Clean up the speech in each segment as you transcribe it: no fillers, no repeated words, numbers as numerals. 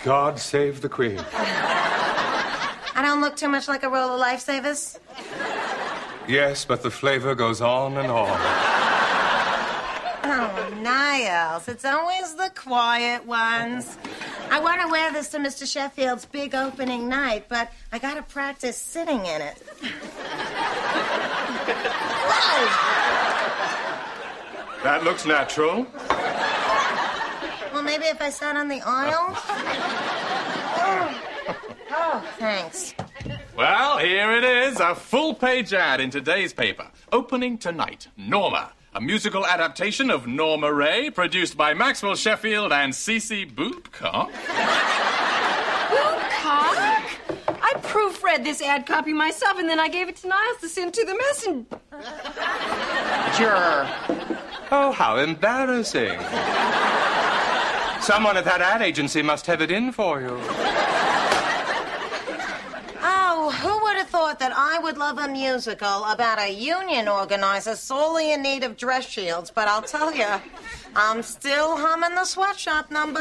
God save the Queen. I don't look too much like a roll of Lifesavers? Yes, but the flavor goes on and on. Oh, Niles, it's always the quiet ones. I want to wear this to Mr. Sheffield's big opening night, but I got to practice sitting in it. Whoa! That looks natural. Well, maybe if I sat on the aisle? Oh, thanks. Well, here it is, a full-page ad in today's paper. Opening tonight, Norma, a musical adaptation of Norma Ray, produced by Maxwell Sheffield and Cece Boopcock. Boopcock? I proofread this ad copy myself, and then I gave it to Niles to send to the messenger. Oh, how embarrassing. Someone at that ad agency must have it in for you. Oh, who would have thought that I would love a musical about a union organizer solely in need of dress shields? But I'll tell you, I'm still humming the sweatshop number.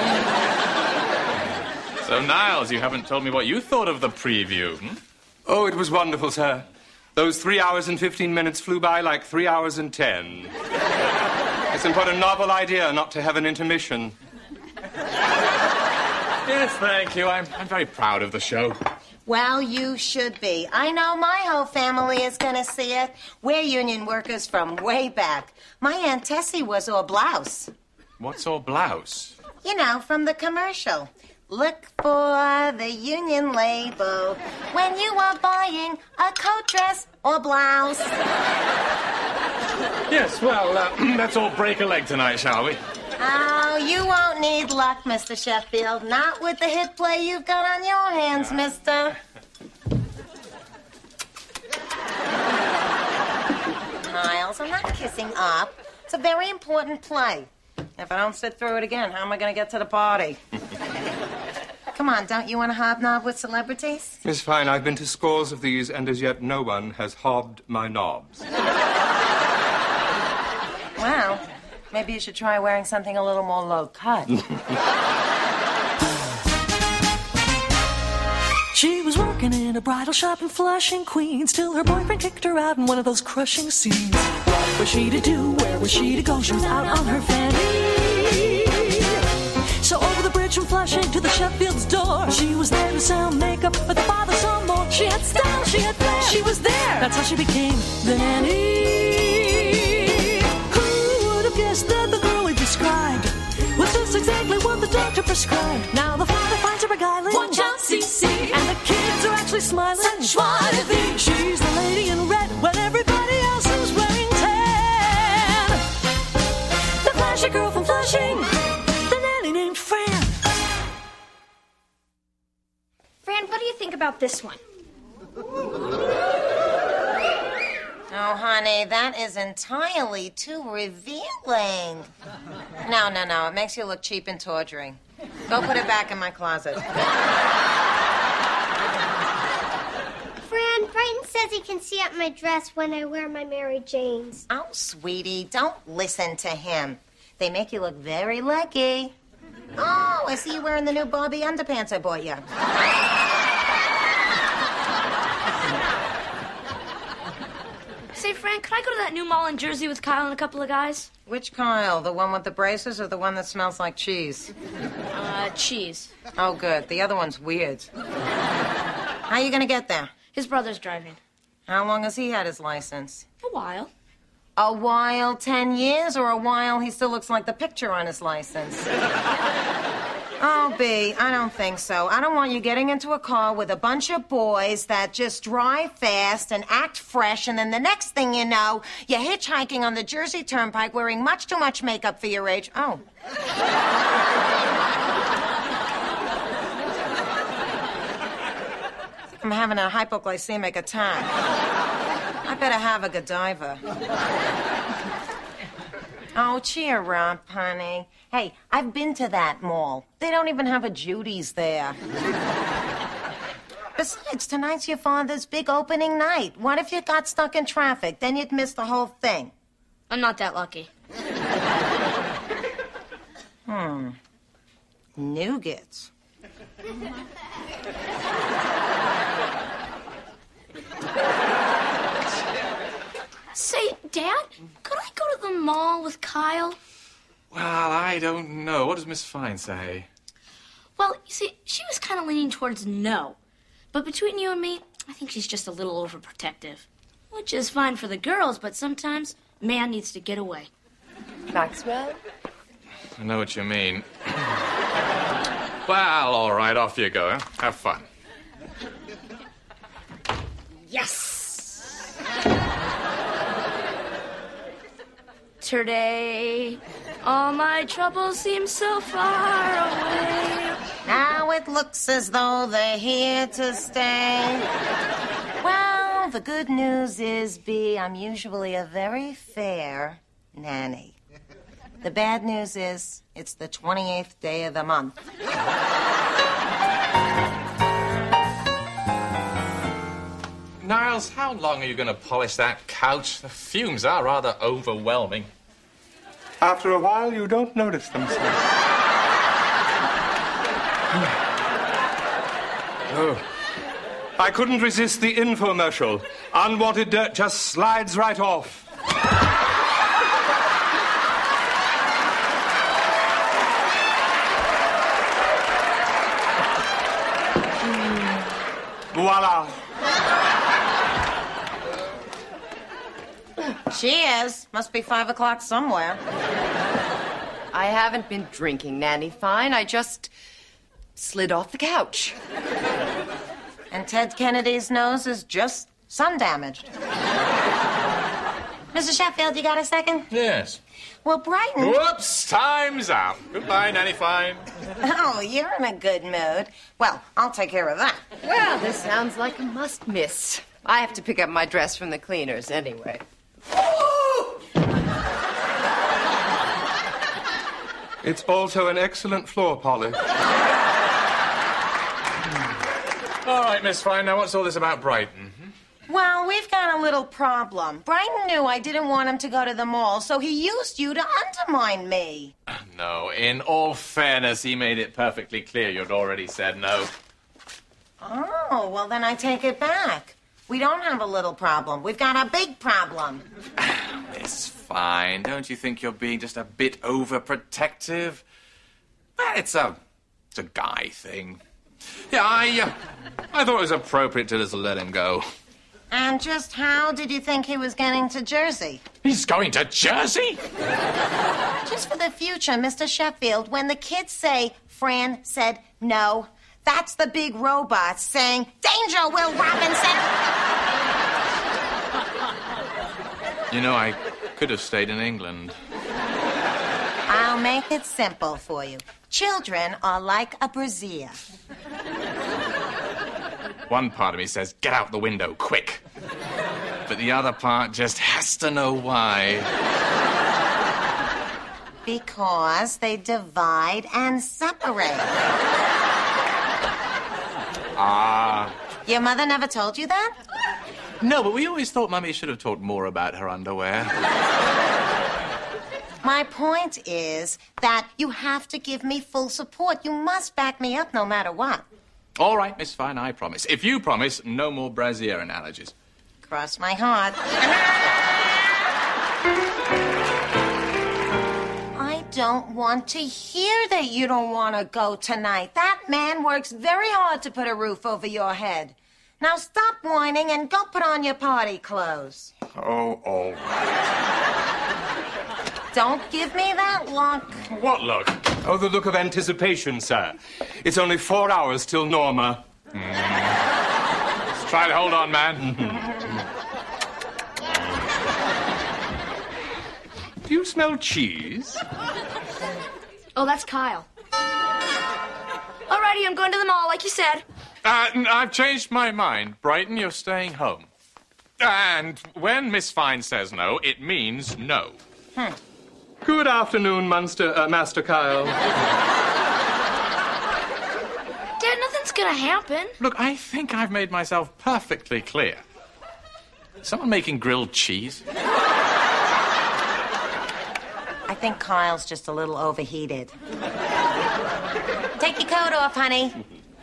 So, Niles, you haven't told me what you thought of the preview. Oh, it was wonderful, sir. Those 3 hours and 15 minutes flew by like 3 hours and 10. Listen, what a novel idea not to have an intermission. Yes, thank you. I'm very proud of the show. Well, you should be. I know my whole family is going to see it. We're union workers from way back. My Aunt Tessie was all blouse. What's all blouse? You know, from the commercial. Look for the union label when you are buying a coat, dress, or blouse. Yes, well, let's all break a leg tonight, shall we? Oh, you won't need luck, Mr. Sheffield. Not with the hit play you've got on your hands, mister. Niles, I'm not kissing up. It's a very important play. If I don't sit through it again, how am I going to get to the party? Come on, don't you want to hobnob with celebrities? Miss Fine, I've been to scores of these, and as yet no one has hobbed my knobs. Well, maybe you should try wearing something a little more low-cut. She was working in a bridal shop in Flushing, Queens, till her boyfriend kicked her out in one of those crushing scenes. What was she to do? Where was she to go? She was out on her fanny. So over the bridge from Flushing to the Sheffield's door, she was there to sell makeup, but the father saw more. She had style, she had flair, she was there. That's how she became the nanny. Who would have guessed that the girl we described was just exactly what the doctor prescribed? Now the father finds her beguiling. Watch out, CC. And the kids are actually smiling. Such joie de vivre. She's the lady in red when everybody else is wearing tan. The flashy girl from Flushing, the nanny named Fran. Fran, what do you think about this one? Oh, honey, that is entirely too revealing. No. It makes you look cheap and tawdry. Go put it back in my closet. Fran, Brighton says he can see up my dress when I wear my Mary Janes. Oh, sweetie, don't listen to him. They make you look very lucky. Oh, I see you wearing the new Barbie underpants I bought you. Say, Fran, could I go to that new mall in Jersey with Kyle and a couple of guys? Which Kyle? The one with the braces or the one that smells like cheese? Cheese. Oh, good. The other one's weird. How are you going to get there? His brother's driving. How long has he had his license? A while. A while, 10 years, or a while he still looks like the picture on his license? Oh, B, I don't think so. I don't want you getting into a car with a bunch of boys that just drive fast and act fresh, and then the next thing you know, you're hitchhiking on the Jersey Turnpike wearing much too much makeup for your age. Oh. I'm having a hypoglycemic attack. I better have a Godiva. Oh, cheer up, honey. Hey, I've been to that mall. They don't even have a Judy's there. Besides, tonight's your father's big opening night. What if you got stuck in traffic? Then you'd miss the whole thing. I'm not that lucky. Nougats. Say, Dad, could I go to the mall with Kyle? Well, I don't know. What does Miss Fine say? Well, you see, she was kind of leaning towards no. But between you and me, I think she's just a little overprotective. Which is fine for the girls, but sometimes man needs to get away. Maxwell? I know what you mean. Well, all right, off you go. Huh? Have fun. Yes! Today, all my troubles seem so far away. Now it looks as though they're here to stay. Well, the good news is, B, I'm usually a very fair nanny. The bad news is, it's the 28th day of the month. Niles, how long are you going to polish that couch? The fumes are rather overwhelming. After a while, you don't notice them, sir. Oh. I couldn't resist the infomercial. Unwanted dirt just slides right off. Voila. Cheers. Must be 5 o'clock somewhere. I haven't been drinking, Nanny Fine. I just slid off the couch. And Ted Kennedy's nose is just sun-damaged. Mr. Sheffield, you got a second? Yes. Well, Brighton... Whoops, time's up. Goodbye, Nanny Fine. Oh, you're in a good mood. Well, I'll take care of that. Well, this sounds like a must-miss. I have to pick up my dress from the cleaners anyway. It's also an excellent floor polish. All right, Miss Fine, now what's all this about Brighton? Well, we've got a little problem. Brighton knew I didn't want him to go to the mall, so he used you to undermine me. No, in all fairness, he made it perfectly clear you'd already said no. Oh, well, then I take it back. We don't have a little problem. We've got a big problem. Miss Fine, don't you think you're being just a bit overprotective? Well, it's a guy thing. Yeah, I thought it was appropriate to just let him go. And just how did you think he was getting to Jersey? He's going to Jersey? Just for the future, Mr. Sheffield, when the kids say, Fran said no, that's the big robot saying, danger, Will Robinson! You know, I could have stayed in England. I'll make it simple for you. Children are like a brazier. One part of me says, get out the window, quick. But the other part just has to know why. Because they divide and separate. Ah. Your mother never told you that? No, but we always thought Mummy should have talked more about her underwear. My point is that you have to give me full support. You must back me up no matter what. All right, Miss Fine, I promise. If you promise, no more brassiere analogies. Cross my heart. I don't want to hear that you don't want to go tonight. That man works very hard to put a roof over your head. Now stop whining and go put on your party clothes. Oh, all right. Don't give me that look. What look? Oh, the look of anticipation, sir. It's only 4 hours till Norma. Let's try to hold on, man. Do you smell cheese? Oh, that's Kyle. Alrighty, I'm going to the mall, like you said. I've changed my mind. Brighton, you're staying home. And when Miss Fine says no, it means no. Good afternoon, Master Kyle. Dad, nothing's gonna happen. Look, I think I've made myself perfectly clear. Someone making grilled cheese? I think Kyle's just a little overheated. Take your coat off, honey.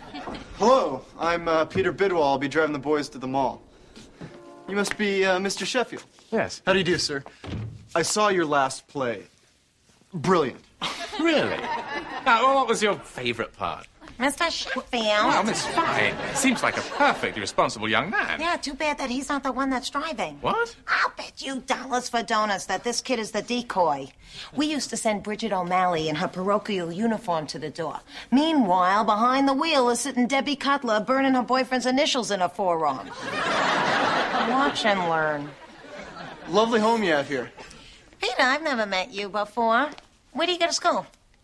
Hello, I'm Peter Bidwell. I'll be driving the boys to the mall. You must be Mr. Sheffield. Yes. How do you do, sir? I saw your last play. Brilliant. Really? Now, what was your favorite part? Mr. Sheffield. Well, Miss Fine. Seems like a perfectly responsible young man. Yeah, too bad that he's not the one that's driving. What? I'll bet you dollars for donuts that this kid is the decoy. We used to send Bridget O'Malley in her parochial uniform to the door. Meanwhile, behind the wheel is sitting Debbie Cutler burning her boyfriend's initials in her forearm. Watch and learn. Lovely home you have here. Peter, I've never met you before. Where do you go to school?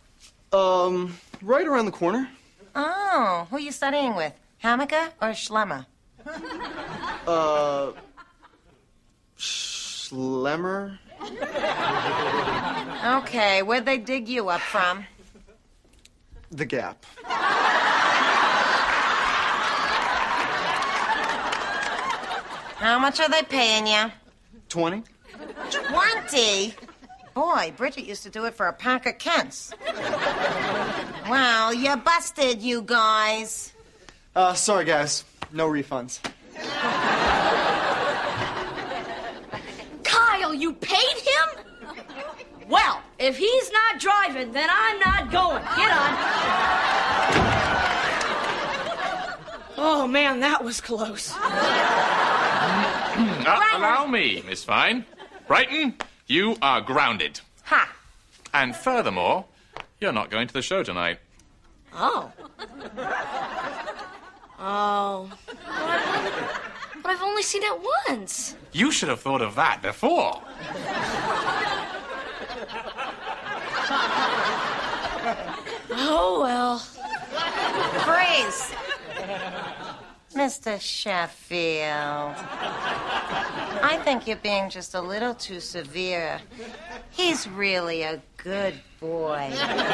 Right around the corner. Oh, who are you studying with? Hammaker or Schlemmer? Schlemmer? Okay, where'd they dig you up from? The Gap. How much are they paying you? 20? 20? Boy, Bridget used to do it for a pack of Kents. Well, you're busted, you guys. Sorry, guys. No refunds. Kyle, you paid him? Well, if he's not driving, then I'm not going. Get on. Oh, man, that was close. Allow me, Miss Fine. Brighton, you are grounded. Ha! And furthermore, you're not going to the show tonight. Oh. Oh. But I've only seen it once. You should have thought of that before. Oh, well. Freeze! Mr. Sheffield. I think you're being just a little too severe. He's really a good boy.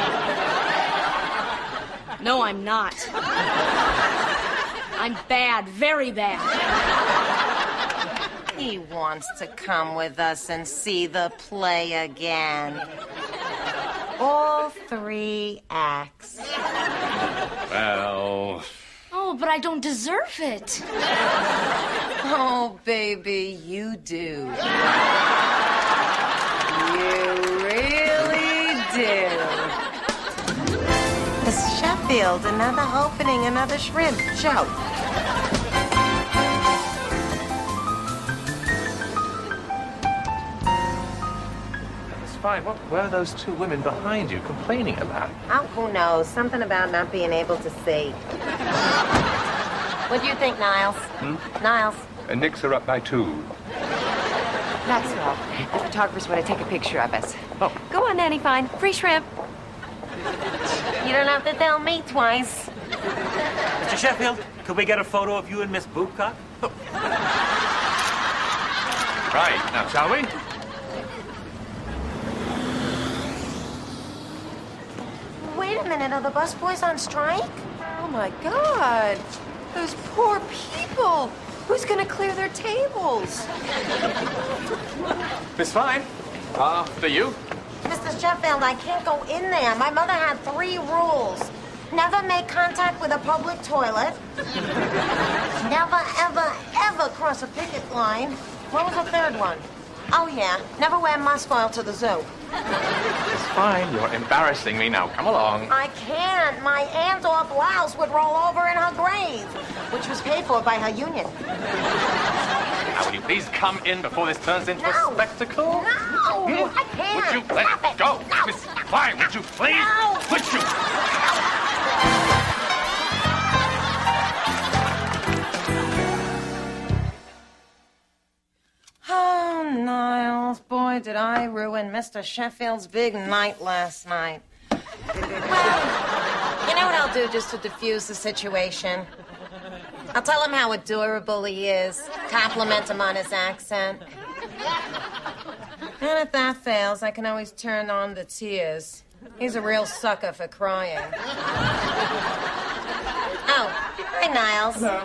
No, I'm not. I'm bad, very bad. He wants to come with us and see the play again. All 3 acts. Well... Oh, but I don't deserve it. Oh, baby, you do. You really do. Miss Sheffield, another opening, another shrimp. Show. It's fine. What were those 2 women behind you complaining about? Oh, who knows? Something about not being able to see. What do you think, Niles? Niles? Nix are up by 2. Maxwell, the photographers want to take a picture of us. Oh. Go on, Nanny Fine. Free shrimp. You don't have to tell me twice. Mr. Sheffield, could we get a photo of you and Miss Boopcock? Right, now shall we? Wait a minute, are the busboys on strike? Oh, my God. Those poor people. Who's going to clear their tables? Miss Fine, after you. Mr. Sheffield, I can't go in there. My mother had 3 rules. Never make contact with a public toilet. Never, ever, ever cross a picket line. What was the 3rd one? Oh, yeah. Never wear musk oil to the zoo. It's fine. You're embarrassing me now. Come along. I can't. My Andor blouse would roll over in her grave, which was paid for by her union. Now, will you please come in before this turns into a spectacle? No, I can't. Would you let it go? No. Miss Fine, would you please? No. Would you? Oh, Niles, boy, did I ruin Mr. Sheffield's big night last night. Well, you know what I'll do just to diffuse the situation? I'll tell him how adorable he is, compliment him on his accent. And if that fails, I can always turn on the tears. He's a real sucker for crying. Oh, hi, Niles. Hello.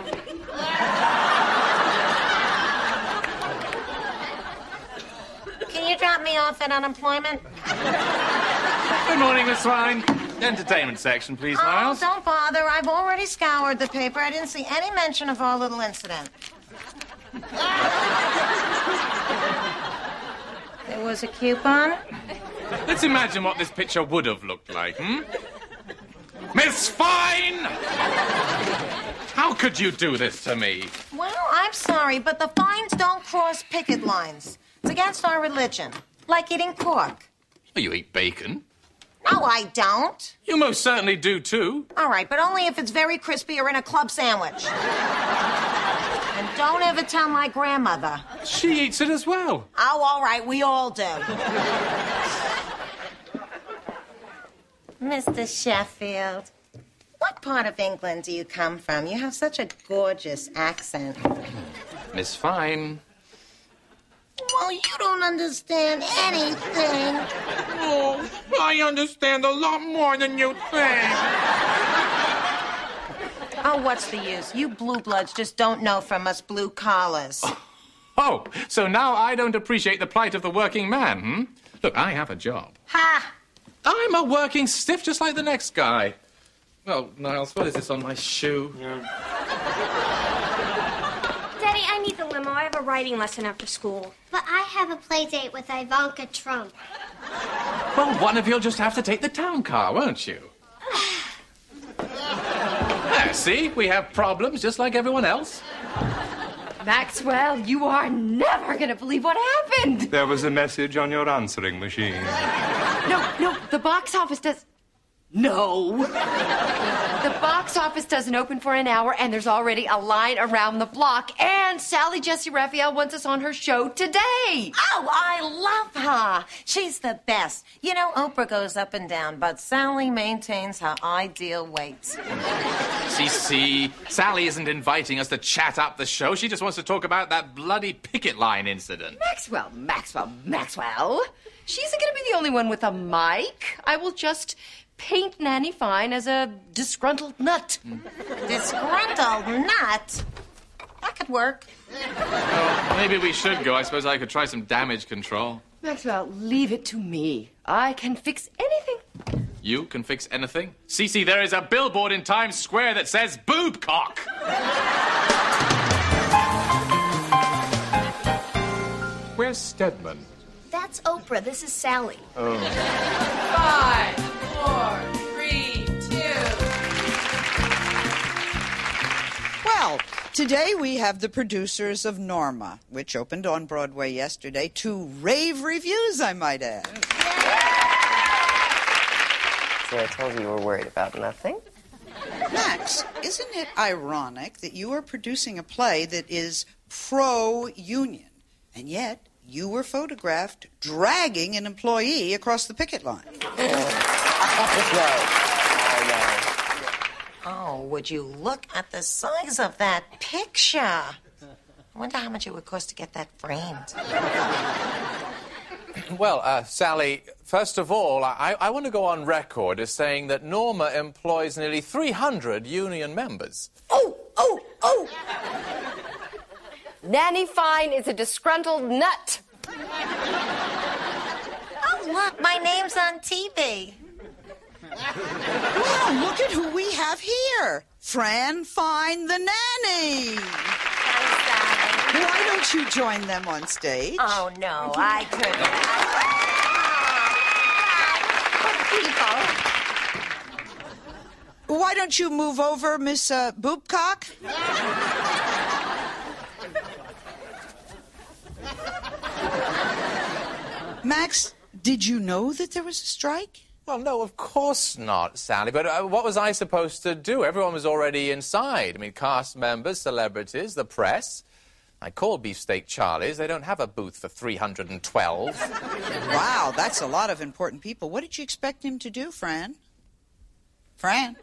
Can you drop me off at unemployment? Good morning, Miss Fine. Entertainment section, please, Oh, Niles. don't bother. I've already scoured the paper. I didn't see any mention of our little incident. There was a coupon? Let's imagine what this picture would have looked like, Miss Fine! How could you do this to me? Well, I'm sorry, but the fines don't cross picket lines. It's against our religion. Like eating pork. Oh, you eat bacon. No, I don't. You most certainly do, too. All right, but only if it's very crispy or in a club sandwich. And don't ever tell my grandmother. She eats it as well. Oh, all right, we all do. Mr. Sheffield, what part of England do you come from? You have such a gorgeous accent. Miss Fine. Well, you don't understand anything. Oh, I understand a lot more than you think. Oh, what's the use? You blue bloods just don't know from us blue collars. Oh, so now I don't appreciate the plight of the working man, Look, I have a job. Ha! I'm a working stiff just like the next guy. Well, Niles, what is this on my shoe? Daddy, I need the limo. I have a writing lesson after school. But I have a play date with Ivanka Trump. Well, one of you'll just have to take the town car, won't you? There, see? We have problems just like everyone else. Maxwell, you are never going to believe what happened. There was a message on your answering machine. No, the box office does... No. The box office doesn't open for an hour, and there's already a line around the block. And Sally Jesse Raphael wants us on her show today. Oh, I love her. She's the best. You know, Oprah goes up and down, but Sally maintains her ideal weight. See, Sally isn't inviting us to chat up the show. She just wants to talk about that bloody picket line incident. Maxwell. She isn't going to be the only one with a mic. I will just paint Nanny Fine as a disgruntled nut. Disgruntled nut? That could work. Well, maybe we should go. I suppose I could try some damage control. Maxwell, leave it to me. I can fix anything. You can fix anything? Cece, there is a billboard in Times Square that says boob cock. Where's Stedman? That's Oprah. This is Sally. Oh. 5, 4, 3, 2. Well, today we have the producers of Norma, which opened on Broadway yesterday to rave reviews, I might add. So I told you were worried about nothing. Max, isn't it ironic that you are producing a play that is pro-union, and yet you were photographed dragging an employee across the picket line? Oh, would you look at the size of that picture? I wonder how much it would cost to get that framed. Well, Sally, first of all, I want to go on record as saying that Norma employs nearly 300 union members. Oh! Nanny Fine is a disgruntled nut. Oh, look, my name's on TV. Well, look at who we have here. Fran Fine the nanny. Why don't you join them on stage? Oh, no, I couldn't. Why don't you move over, Miss Boobcock? Max, did you know that there was a strike? Well, no, of course not, Sally. But what was I supposed to do? Everyone was already inside. I mean, cast members, celebrities, the press. I called Beefsteak Charlie's. They don't have a booth for 312. Wow, that's a lot of important people. What did you expect him to do, Fran? Fran?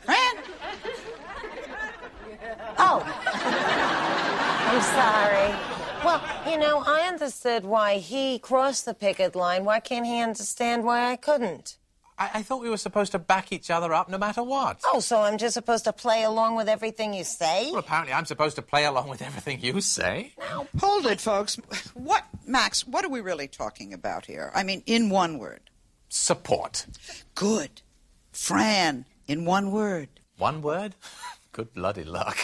Oh. I'm sorry. Well, you know, I understood why he crossed the picket line. Why can't he understand why I couldn't? I thought we were supposed to back each other up no matter what. Oh, so I'm just supposed to play along with everything you say? Well, apparently I'm supposed to play along with everything you say. Now, hold it, folks. Max, what are we really talking about here? I mean, in one word. Support. Good. Fran, in one word. One word? Good bloody luck.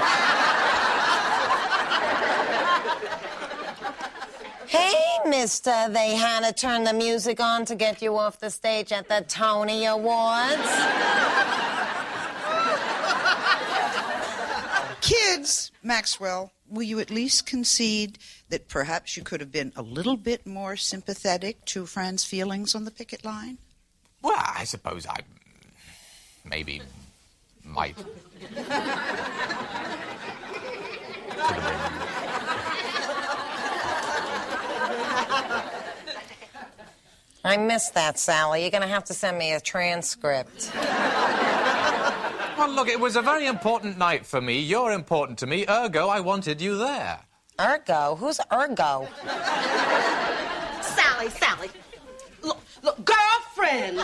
Hey, mister, they had to turn the music on to get you off the stage at the Tony Awards. Kids, Maxwell, will you at least concede that perhaps you could have been a little bit more sympathetic to Fran's feelings on the picket line? Well, I suppose I maybe might. Could have been. I missed that, Sally. You're going to have to send me a transcript. Well, look, it was a very important night for me. You're important to me. Ergo, I wanted you there. Ergo? Who's Ergo? Sally. Look, girlfriend.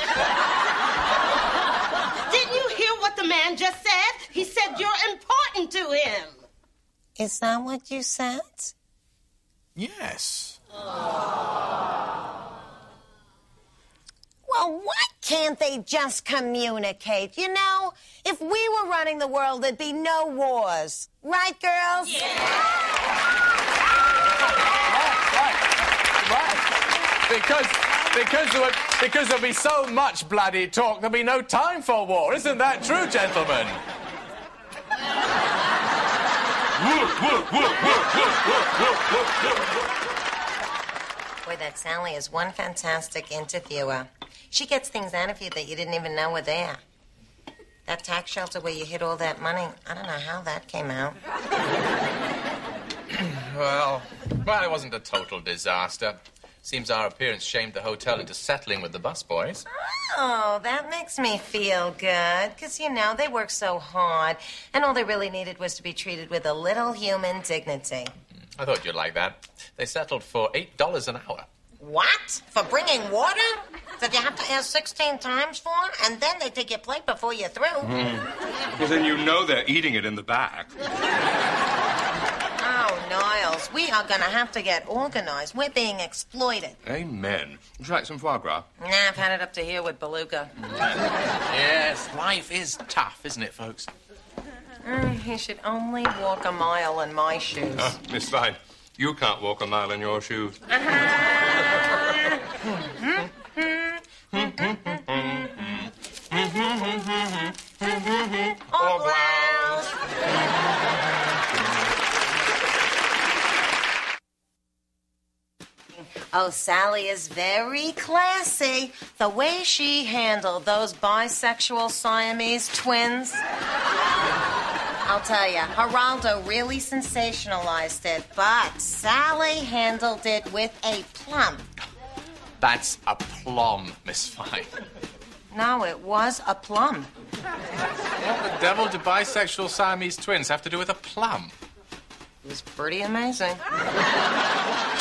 Didn't you hear what the man just said? He said you're important to him. Is that what you said? Yes. Well, why can't they just communicate? You know, if we were running the world, there'd be no wars. Right, girls? Right. Because there'll be so much bloody talk, there'll be no time for war. Isn't that true, gentlemen? Boy, that Sally is one fantastic interviewer. She gets things out of you that you didn't even know were there. That tax shelter where you hid all that money, I don't know how that came out. Well, it wasn't a total disaster. Seems our appearance shamed the hotel into settling with the busboys. Oh, that makes me feel good. Because, you know, they work so hard. And all they really needed was to be treated with a little human dignity. I thought you'd like that. They settled for $8 an hour. What? For bringing water? That you have to ask 16 times for? And then they take your plate before you're through. Well, then you know they're eating it in the back. Oh, Niles, we are going to have to get organized. We're being exploited. Amen. Would you like some foie gras? Nah, I've had it up to here with beluga. Yes, life is tough, isn't it, folks? You should only walk a mile in my shoes. Miss Fine, you can't walk a mile in your shoes. Au revoir. Oh, Sally is very classy. The way she handled those bisexual Siamese twins. I'll tell you, Geraldo really sensationalized it, but Sally handled it with a plum. That's a plum, Miss Fine. No, it was a plum. What the devil do bisexual Siamese twins have to do with a plum? It was pretty amazing.